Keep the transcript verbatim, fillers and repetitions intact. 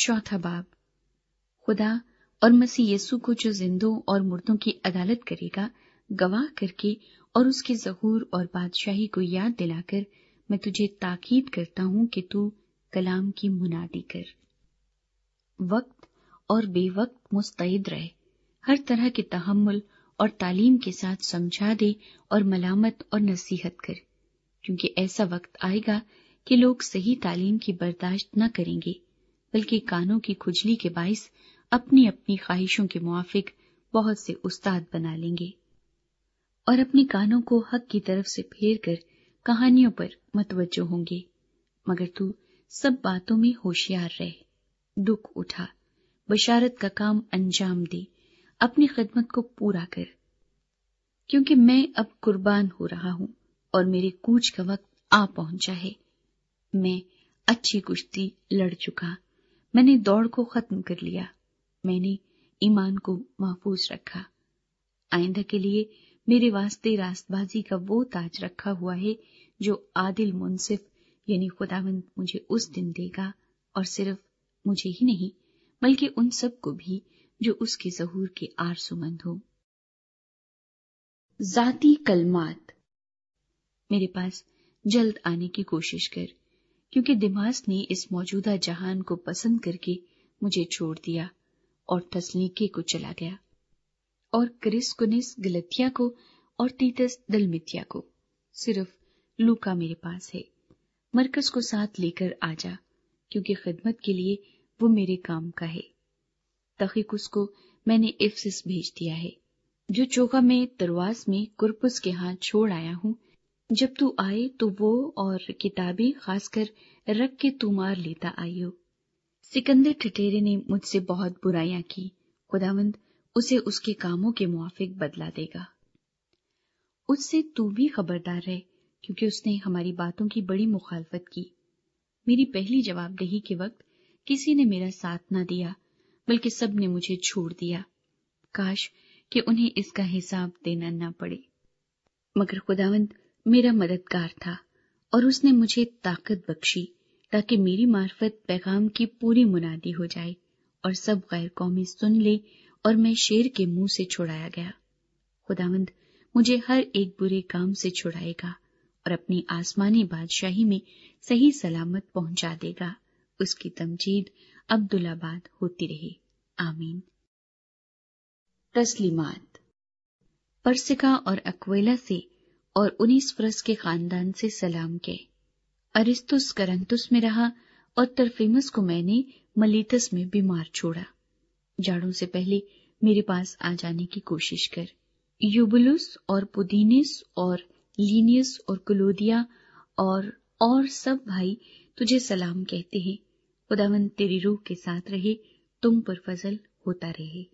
چوتھا باب۔ خدا اور مسیح یسوع کو جو زندوں اور مردوں کی عدالت کرے گا گواہ کر کے اور اس کے ظہور اور بادشاہی کو یاد دلا کر میں تجھے تاکید کرتا ہوں کہ تو کلام کی منادی کر، وقت اور بے وقت مستعد رہے، ہر طرح کے تحمل اور تعلیم کے ساتھ سمجھا دے اور ملامت اور نصیحت کر، کیونکہ ایسا وقت آئے گا کہ لوگ صحیح تعلیم کی برداشت نہ کریں گے، بلکہ کانوں کی کھجلی کے باعث اپنی اپنی خواہشوں کے موافق بہت سے استاد بنا لیں گے، اور اپنے کانوں کو حق کی طرف سے پھیر کر کہانیوں پر متوجہ ہوں گے۔ مگر تو سب باتوں میں ہوشیار رہ، دکھ اٹھا، بشارت کا کام انجام دے، اپنی خدمت کو پورا کر، کیونکہ میں اب قربان ہو رہا ہوں اور میرے کوچ کا وقت آ پہنچا ہے۔ میں اچھی کشتی لڑ چکا، میں نے دوڑ کو ختم کر لیا، میں نے ایمان کو محفوظ رکھا۔ آئندہ کے لیے میرے واسطے راست بازی کا وہ تاج رکھا ہوا ہے جو عادل منصف یعنی خداوند مجھے اس دن دے گا، اور صرف مجھے ہی نہیں بلکہ ان سب کو بھی جو اس کے ظہور کے آرزومند ہوں۔ ذاتی کلمات۔ میرے پاس جلد آنے کی کوشش کر، کیونکہ دماس نے اس موجودہ جہان کو پسند کر کے مجھے چھوڑ دیا اور تسلونیکے کو چلا گیا، اور کرسکونس گلتیا کو اور تیتس دلمتیا کو۔ صرف لوکا میرے پاس ہے۔ مرکز کو ساتھ لے کر آ جا، کیونکہ خدمت کے لیے وہ میرے کام کا ہے۔ تخیکس کو میں نے افسس بھیج دیا ہے، جو چوغا میں ترواس میں کرپس کے ہاتھ چھوڑ آیا ہوں۔ جب تو آئے تو وہ اور کتابیں خاص کر رکھ کے تو مار لیتا آئیو۔ سکندر ٹھٹیرے نے مجھ سے بہت برائیاں کی، خداوند اسے اس کے کاموں کے موافق بدلا دے گا۔ اس سے تو بھی خبردار رہ، کیونکہ اس نے ہماری باتوں کی بڑی مخالفت کی۔ میری پہلی جواب دہی کے وقت کسی نے میرا ساتھ نہ دیا، بلکہ سب نے مجھے چھوڑ دیا۔ کاش کہ انہیں اس کا حساب دینا نہ پڑے۔ مگر خداوند میرا مددگار تھا، اور اس نے مجھے طاقت بخشی تاکہ میری معرفت پیغام کی پوری منادی ہو جائے، اور سب غیر قومی سن لے، اور میں شیر کے منہ سے چھڑایا گیا۔ خداوند مجھے ہر ایک برے کام سے چھڑائے گا اور اپنی آسمانی بادشاہی میں صحیح سلامت پہنچا دے گا۔ اس کی تمجید عبدالآباد ہوتی رہے، آمین۔ تسلیمات۔ پرسکا اور اکویلا سے اور انیسفرس کے خاندان سے سلام کے۔ ارستس کرنتس میں رہا، اور ترفیمس کو میں نے ملیتس میں بیمار چھوڑا۔ جاڑوں سے پہلے میرے پاس آ جانے کی کوشش کر۔ یوبلس اور پودینس اور لینیس اور کلودیا اور اور سب بھائی تجھے سلام کہتے ہیں۔ خداوند تیری روح کے ساتھ رہے، تم پر فضل ہوتا رہے۔